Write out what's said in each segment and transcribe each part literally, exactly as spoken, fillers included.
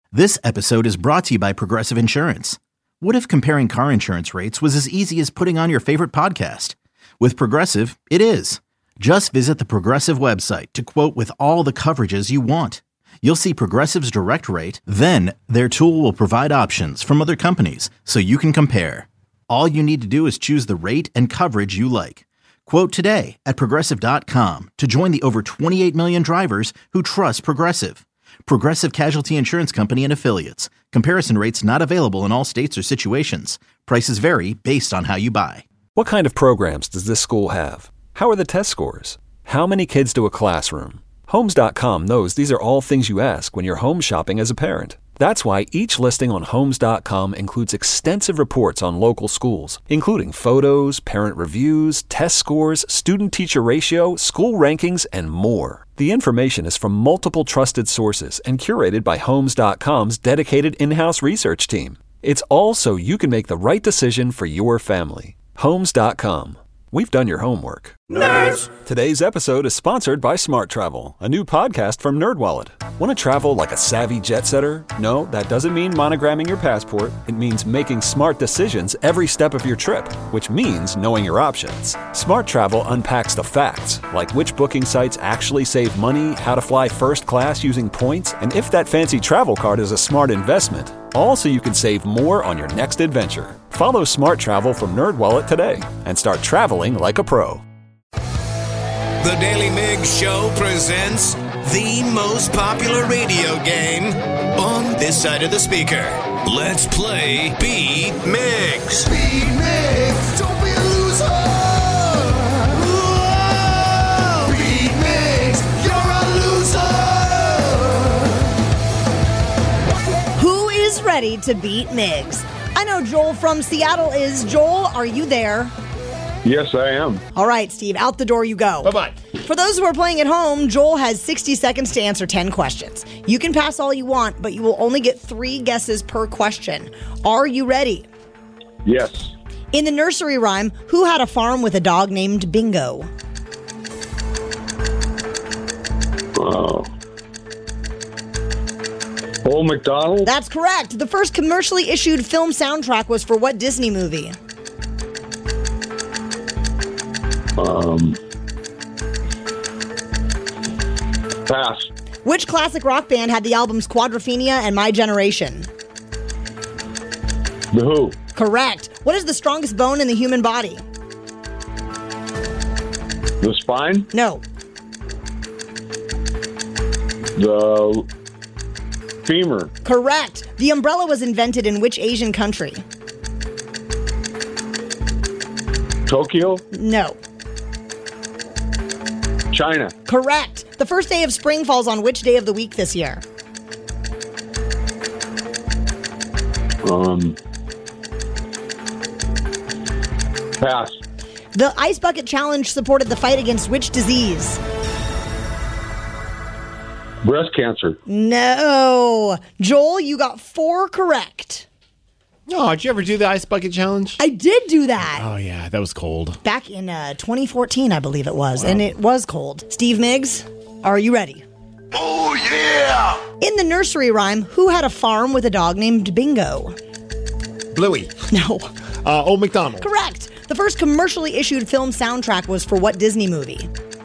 This episode is brought to you by Progressive Insurance. What if comparing car insurance rates was as easy as putting on your favorite podcast? With Progressive, it is. Just visit the Progressive website to quote with all the coverages you want. You'll see Progressive's direct rate, then their tool will provide options from other companies so you can compare. All you need to do is choose the rate and coverage you like. Quote today at Progressive dot com to join the over twenty-eight million drivers who trust Progressive. Progressive Casualty Insurance Company and Affiliates. Comparison rates not available in all states or situations. Prices vary based on how you buy. What kind of programs does this school have? How are the test scores? How many kids do a classroom? Homes dot com knows these are all things you ask when you're home shopping as a parent. That's why each listing on Homes dot com includes extensive reports on local schools, including photos, parent reviews, test scores, student-teacher ratio, school rankings, and more. The information is from multiple trusted sources and curated by Homes dot com's dedicated in-house research team. It's all so you can make the right decision for your family. Homes dot com. We've done your homework. Nerds! Today's episode is sponsored by Smart Travel, a new podcast from NerdWallet. Want to travel like a savvy jet setter? No, that doesn't mean monogramming your passport. It means making smart decisions every step of your trip, which means knowing your options. Smart Travel unpacks the facts, like which booking sites actually save money, how to fly first class using points, and if that fancy travel card is a smart investment. All so you can save more on your next adventure. Follow Smart Travel from NerdWallet today and start traveling like a pro. The Daily Mig Show presents the most popular radio game on this side of the speaker. Let's play Beat Migs. Beat Migs, don't be a loser. Whoa. Beat Migs, you're a loser. Who is ready to beat Migs? I know Joel from Seattle is. Joel, are you there? Yes, I am. All right, Steve, out the door you go. Bye-bye. For those who are playing at home, Joel has sixty seconds to answer ten questions. You can pass all you want, but you will only get three guesses per question. Are you ready? Yes. In the nursery rhyme, who had a farm with a dog named Bingo? Oh. Old MacDonald? That's correct. The first commercially issued film soundtrack was for what Disney movie? Um. Pass. Which classic rock band had the albums Quadrophenia and My Generation? The Who? Correct. What is the strongest bone in the human body? The spine? No. The femur? Correct. The umbrella was invented in which Asian country? Tokyo? No. China? Correct. The first day of spring falls on which day of the week this year? Um. Pass. The Ice Bucket Challenge supported the fight against which disease? Breast cancer? No. Joel, you got four correct. Oh, did you ever do the Ice Bucket Challenge? I did do that. Oh, yeah, that was cold. Back in uh, twenty fourteen, I believe it was, wow. And it was cold. Steve Miggs, are you ready? Oh, yeah! In the nursery rhyme, who had a farm with a dog named Bingo? Bluey. No. Uh, Old MacDonald. Correct. The first commercially issued film soundtrack was for what Disney movie?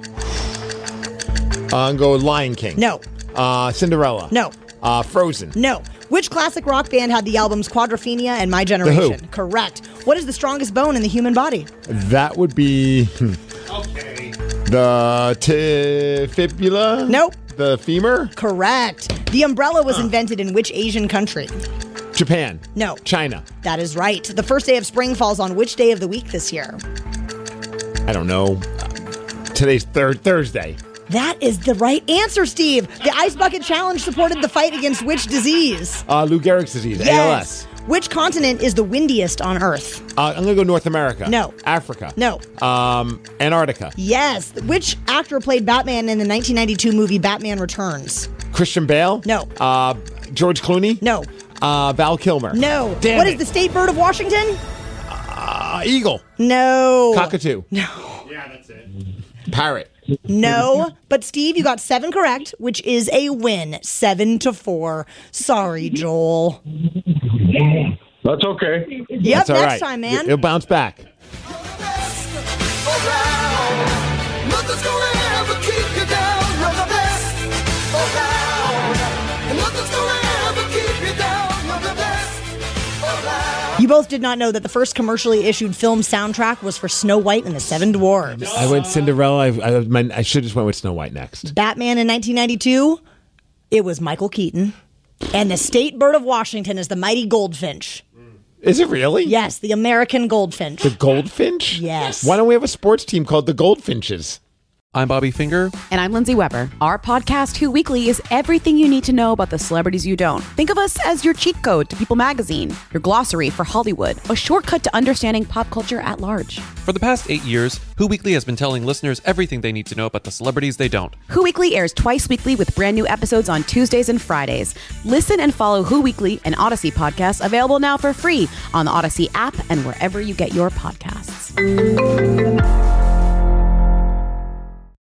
Uh, go Lion King. No. Uh, Cinderella. No. Uh, Frozen. No. Which classic rock band had the albums Quadrophenia and My Generation? The Who. Correct. What is the strongest bone in the human body? That would be... Okay. The t- fibula? Nope. The femur? Correct. The umbrella was uh. invented in which Asian country? Japan. No. China. That is right. The first day of spring falls on which day of the week this year? I don't know. Today's third Thursday. That is the right answer, Steve. The Ice Bucket Challenge supported the fight against which disease? Uh, Lou Gehrig's disease, yes. A L S. Which continent is the windiest on Earth? Uh, I'm going to go North America. No. Africa. No. Um, Antarctica. Yes. Which actor played Batman in the nineteen ninety-two movie Batman Returns? Christian Bale? No. Uh, George Clooney? No. Uh, Val Kilmer? No. Damn What it. is the state bird of Washington? Uh, eagle. No. Cockatoo. No. Yeah, that's it. Parrot. No, but Steve, you got seven correct, which is a win, seven to four. Sorry, Joel. That's okay. Yep, That's all next right. time, man. It'll bounce back. Nothing's gonna ever keep you down. You're the best around. And nothing's gonna ever keep you down. You're the best around. You both did not know that the first commercially issued film soundtrack was for Snow White and the Seven Dwarfs. I went Cinderella. I, I, my, I should have just went with Snow White next. Batman in nineteen ninety-two, it was Michael Keaton. And the state bird of Washington is the mighty goldfinch. Is it really? Yes, the American goldfinch. The Goldfinch? Yes. Why don't we have a sports team called the Goldfinches? I'm Bobby Finger. And I'm Lindsay Weber. Our podcast, Who Weekly, is everything you need to know about the celebrities you don't. Think of us as your cheat code to People Magazine, your glossary for Hollywood, a shortcut to understanding pop culture at large. For the past eight years, Who Weekly has been telling listeners everything they need to know about the celebrities they don't. Who Weekly airs twice weekly with brand new episodes on Tuesdays and Fridays. Listen and follow Who Weekly, an Odyssey podcast, available now for free on the Odyssey app and wherever you get your podcasts.